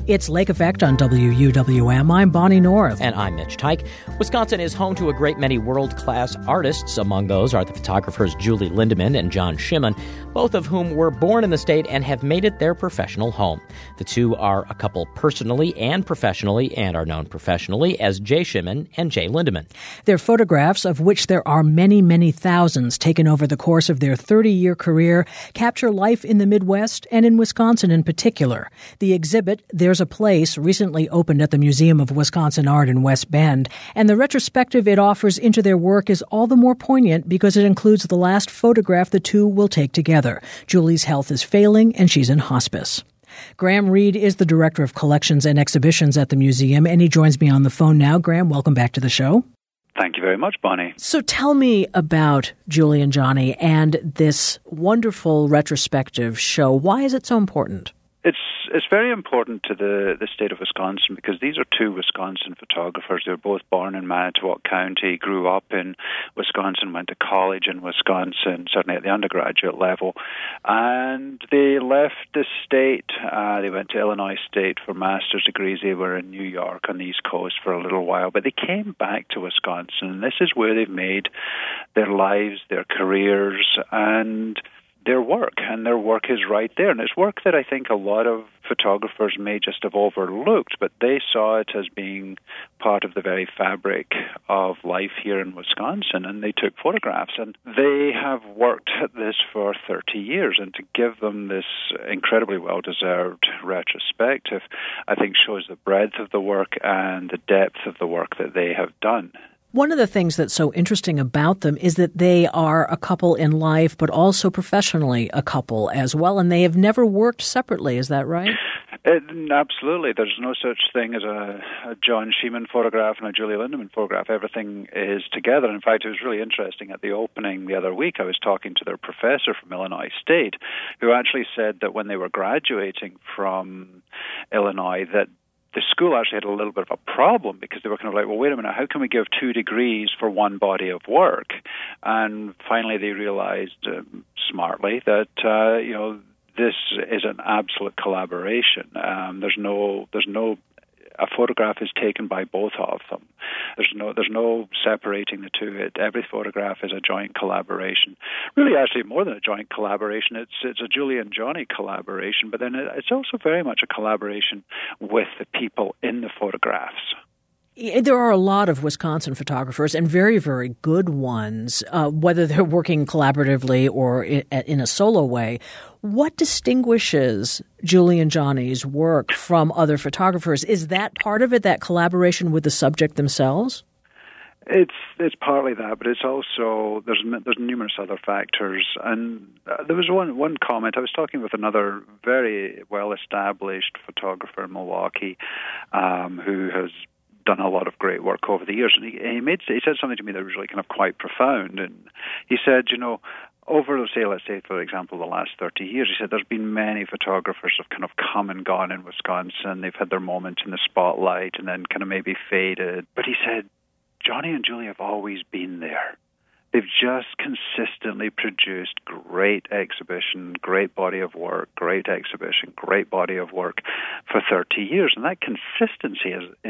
It's Lake Effect on WUWM. I'm Bonnie North. And I'm Mitch Tyke. Wisconsin is home to a great many world-class artists. Among those are the photographers Julie Lindemann and John Shimon, both of whom were born in the state and have made it their professional home. The two are a couple personally and professionally and are known professionally as Jay Shimon and Jay Lindemann. Their photographs, of which there are many, many thousands taken over the course of their 30-year career, capture life in the Midwest and in Wisconsin in particular. The exhibit, There's a Place, recently opened at the Museum of Wisconsin Art in West Bend, and the retrospective it offers into their work is all the more poignant because it includes the last photograph the two will take together. Julie's health is failing and she's in hospice. Graham Reed is the Director of Collections and Exhibitions at the museum, and he joins me on the phone now. Graham, welcome back to the show. Thank you very much, Bonnie. So tell me about Julie and Johnny and this wonderful retrospective show. Why is it so important? It's very important to the state of Wisconsin because these are two Wisconsin photographers. They were both born in Manitowoc County, grew up in Wisconsin, went to college in Wisconsin, certainly at the undergraduate level. And they left the state. They went to Illinois State for master's degrees. They were in New York on the East Coast for a little while. But they came back to Wisconsin. And this is where they've made their lives, their careers, and their work, and their work is right there. And it's work that I think a lot of photographers may just have overlooked, but they saw it as being part of the very fabric of life here in Wisconsin, and they took photographs. And they have worked at this for 30 years, and to give them this incredibly well-deserved retrospective, I think shows the breadth of the work and the depth of the work that they have done. One of the things that's so interesting about them is that they are a couple in life, but also professionally a couple as well, and they have never worked separately. Is that right? Absolutely. There's no such thing as a John Shimon photograph and a Julie Lindemann photograph. Everything is together. In fact, it was really interesting. At the opening the other week, I was talking to their professor from Illinois State, who actually said that when they were graduating from Illinois, that the school actually had a little bit of a problem because they were kind of like, well, wait a minute, how can we give 2 degrees for one body of work? And finally they realized smartly that, this is an absolute collaboration. There's no a photograph is taken by both of them. There's no separating the two. Every photograph is a joint collaboration. Really, actually, more than a joint collaboration, it's a Julie and Johnny collaboration. But then it's also very much a collaboration with the people in the photographs. There are a lot of Wisconsin photographers, and very, very good ones, whether they're working collaboratively or in a solo way. What distinguishes Julie and Johnny's work from other photographers? Is that part of it, that collaboration with the subject themselves? It's partly that, but it's also there's numerous other factors. And there was one comment. I was talking with another very well-established photographer in Milwaukee who has done a lot of great work over the years, and he said something to me that was really kind of quite profound. And he said, over, let's say, for example, the last 30 years, he said there's been many photographers who have kind of come and gone in Wisconsin. They've had their moment in the spotlight and then kind of maybe faded. But he said, Johnny and Julie have always been there. They've just consistently produced great exhibition, great body of work, great exhibition, great body of work for 30 years. And that consistency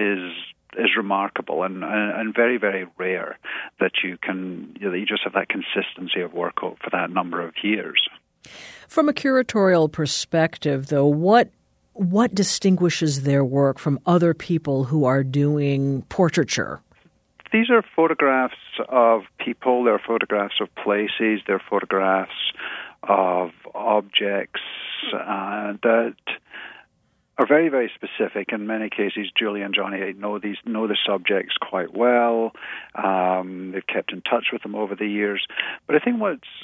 is remarkable and very, very rare that you just have that consistency of work for that number of years. From a curatorial perspective, though, what distinguishes their work from other people who are doing portraiture? These are photographs of people, they're photographs of places, they're photographs of objects that are very, very specific. In many cases, Julie and Johnny know the subjects quite well. They've kept in touch with them over the years. But I think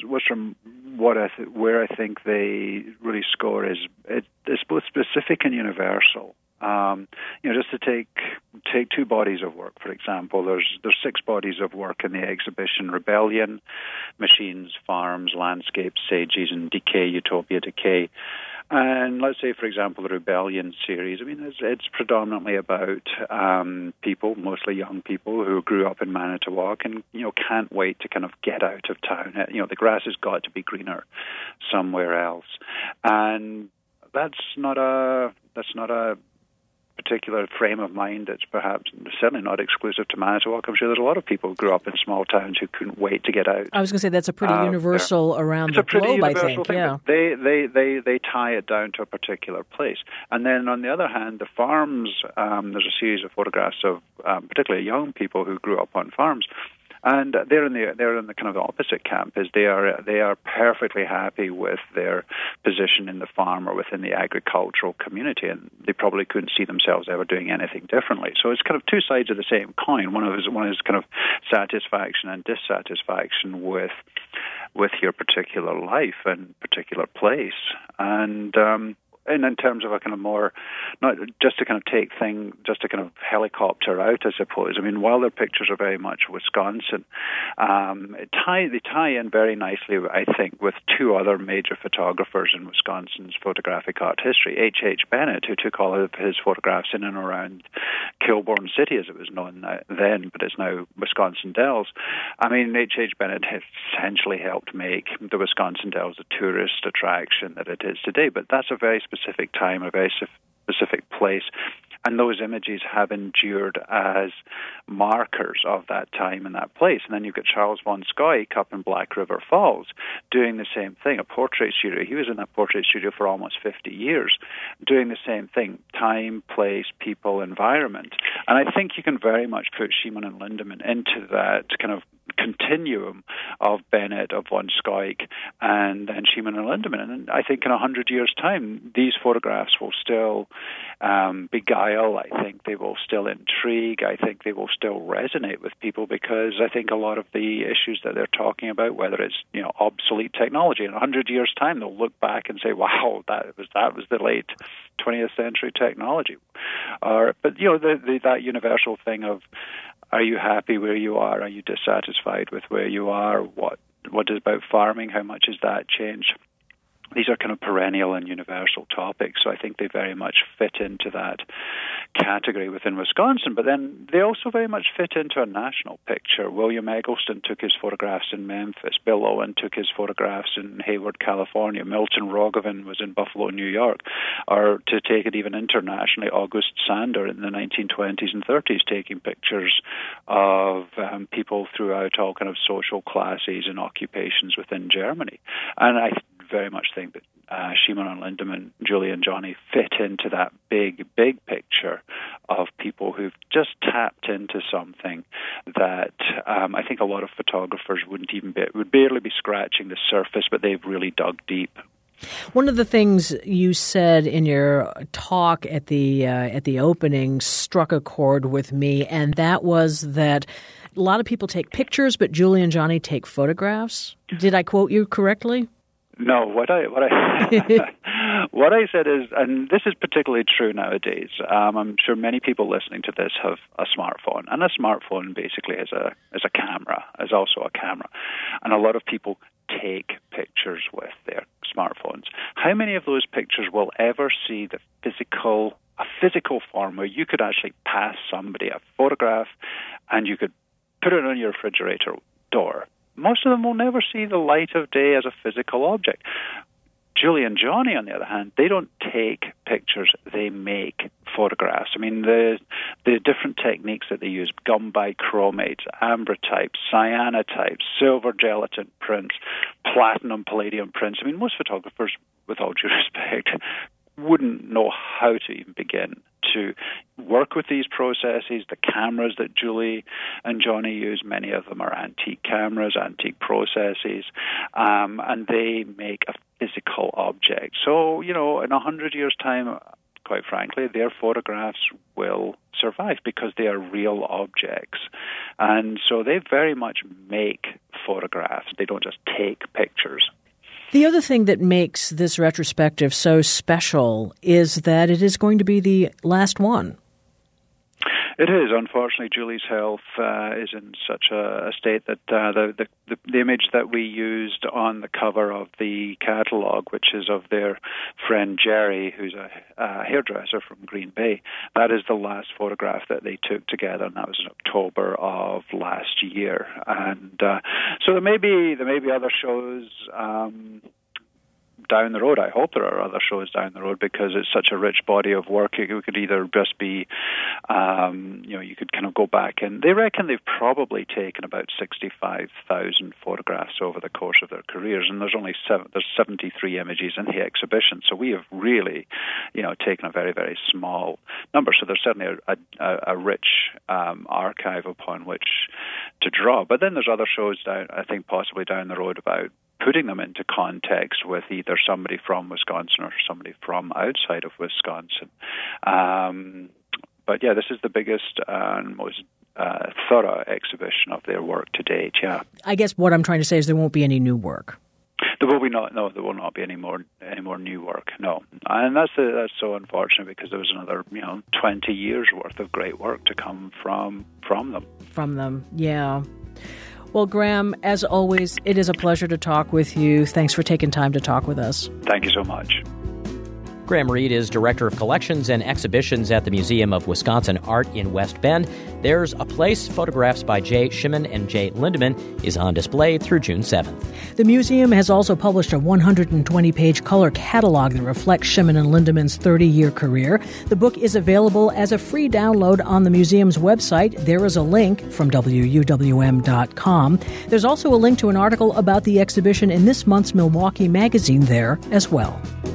where I think they really score is it's both specific and universal. Just to take 2 bodies of work, for example, there's 6 bodies of work in the exhibition: Rebellion, Machines, Farms, Landscapes, Sages, and Decay, Utopia, Decay. And let's say, for example, the Rebellion series, it's predominantly about people, mostly young people, who grew up in Manitowoc and, can't wait to kind of get out of town. The grass has got to be greener somewhere else. And that's not a particular frame of mind that's perhaps certainly not exclusive to Manitowoc. I'm sure there's a lot of people who grew up in small towns who couldn't wait to get out. I was going to say that's a pretty universal around the globe, I think. Thing, yeah. They tie it down to a particular place. And then on the other hand, the farms, there's a series of photographs of particularly young people who grew up on farms. And they're in the kind of opposite camp. Is they are perfectly happy with their position in the farm or within the agricultural community, and they probably couldn't see themselves ever doing anything differently. So it's kind of two sides of the same coin. One is kind of satisfaction and dissatisfaction with your particular life and particular place, and in terms of a kind of more, not just to kind of helicopter out, I suppose. I mean, while their pictures are very much Wisconsin, they tie in very nicely, I think, with two other major photographers in Wisconsin's photographic art history. H.H. Bennett, who took all of his photographs in and around Kilbourne City, as it was known then, but it's now Wisconsin Dells. I mean, H.H. Bennett has essentially helped make the Wisconsin Dells a tourist attraction that it is today, but that's a very specific time, a very specific place, and those images have endured as markers of that time and that place. And then you've got Charles von Scoik up in Black River Falls doing the same thing, a portrait studio. He was in that portrait studio for almost 50 years, doing the same thing, time, place, people, environment. And I think you can very much put Sheeman and Lindeman into that kind of continuum of Bennett, of von Scoik, and Sheeman and Lindeman. And I think in 100 years' time, these photographs will still beguile. I think they will still intrigue. I think they will still resonate with people, because I think a lot of the issues that they're talking about, whether it's obsolete technology, in 100 years' time, they'll look back and say, "Wow, that was the late 20th century technology." But that universal thing of, are you happy where you are? Are you dissatisfied with where you are? What is about farming? How much has that changed? These are kind of perennial and universal topics, so I think they very much fit into that category within Wisconsin. But then they also very much fit into a national picture. William Eggleston took his photographs in Memphis. Bill Owen took his photographs in Hayward, California. Milton Rogovin was in Buffalo, New York. Or to take it even internationally, August Sander in the 1920s and 30s taking pictures of people throughout all kind of social classes and occupations within Germany. And I very much think that Sheeman and Lindeman, Julie and Johnny fit into that big picture of people who've just tapped into something that I think a lot of photographers would barely be scratching the surface, but they've really dug deep. One of the things you said in your talk at the opening struck a chord with me, and that was that a lot of people take pictures, but Julie and Johnny take photographs. Did I quote you correctly? No, what I what I said is, and this is particularly true nowadays. I'm sure many people listening to this have a smartphone, and a smartphone basically is a camera, is also a camera, and a lot of people take pictures with their smartphones. How many of those pictures will ever see a physical form where you could actually pass somebody a photograph and you could put it on your refrigerator door? Most of them will never see the light of day as a physical object. Julie and Johnny, on the other hand, they don't take pictures, they make photographs. I mean, the different techniques that they use, gum bichromates, ambrotypes, cyanotypes, silver gelatin prints, platinum palladium prints. I mean, most photographers, with all due respect, wouldn't know how to even begin to work with these processes. The cameras that Julie and Johnny use, many of them are antique cameras, antique processes, and they make a physical object. So, in 100 years' time, quite frankly, their photographs will survive because they are real objects. And so they very much make photographs. They don't just take pictures. The other thing that makes this retrospective so special is that it is going to be the last one. It is. Unfortunately, Julie's health is in such a state that the image that we used on the cover of the catalogue, which is of their friend Jerry, who's a hairdresser from Green Bay, that is the last photograph that they took together, and that was in October of last year. And so there may be other shows down the road. I hope there are other shows down the road because it's such a rich body of work. It could either just be, you could kind of go back, and they reckon they've probably taken about 65,000 photographs over the course of their careers, and there's only there's 73 images in the exhibition. So we have really, taken a very, very small number. So there's certainly a rich archive upon which to draw. But then there's other shows I think possibly down the road about putting them into context with either somebody from Wisconsin or somebody from outside of Wisconsin. But yeah, this is the biggest and most thorough exhibition of their work to date. Yeah, I guess what I'm trying to say is there won't be any new work. There will be there will not be any more new work. No, and that's so unfortunate because there was another 20 years worth of great work to come from them. From them, yeah. Well, Graham, as always, it is a pleasure to talk with you. Thanks for taking time to talk with us. Thank you so much. Graham Reed is Director of Collections and Exhibitions at the Museum of Wisconsin Art in West Bend. There's a Place, photographs by Jay Shimon and Jay Lindeman, is on display through June 7th. The museum has also published a 120-page color catalog that reflects Shimon and Lindeman's 30-year career. The book is available as a free download on the museum's website. There is a link from WUWM.com. There's also a link to an article about the exhibition in this month's Milwaukee Magazine there as well.